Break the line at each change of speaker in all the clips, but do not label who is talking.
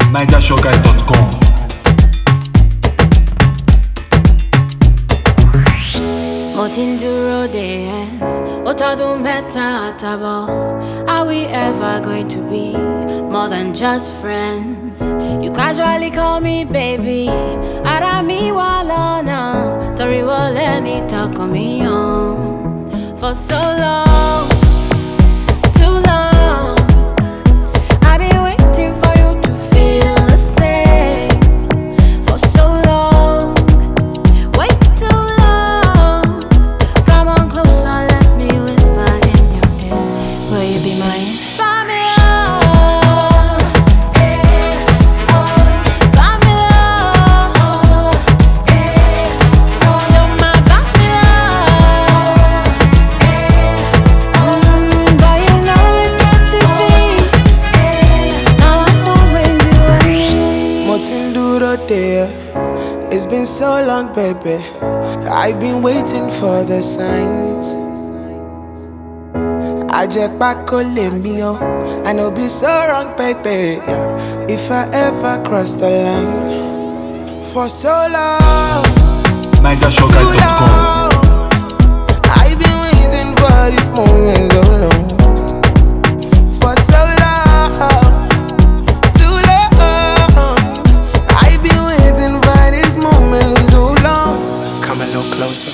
NigerShowGuys.com.
Motinduro de Otadun meta atabo. Are we ever going to be more than just friends? You casually call me baby. Arami walana. Tori waleni talk on me on for so long. Too long. I've been waiting for you to feel the same for so long. Wait too long. Come on closer, let me whisper in your ear. Will you be mine?
It's been so long, baby. I've been waiting for the signs. I just back me oh. I know be so wrong, baby. Yeah. If I ever cross the line for so long,
NigerShowGuys.com.
I've been waiting for this moment so long. For so long. Closer.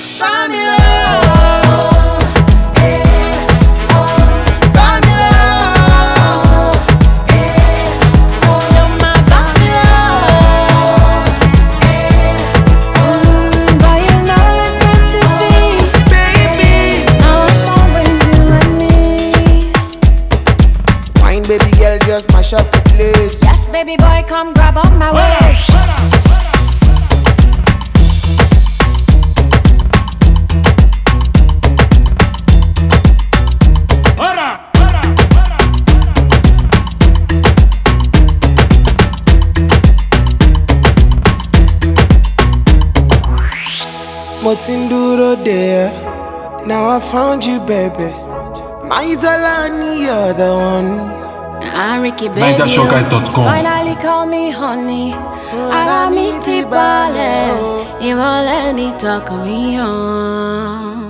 Baby girl, just mash up the place.
Yes, baby boy, come grab on my waist.
Motinduro there. Now I found you, baby. My Italani, you're the one.
I'm Ricky, baby.
NigerShowGuys.com.
Finally call me honey. Aramiti bale. You won't let me talk me on.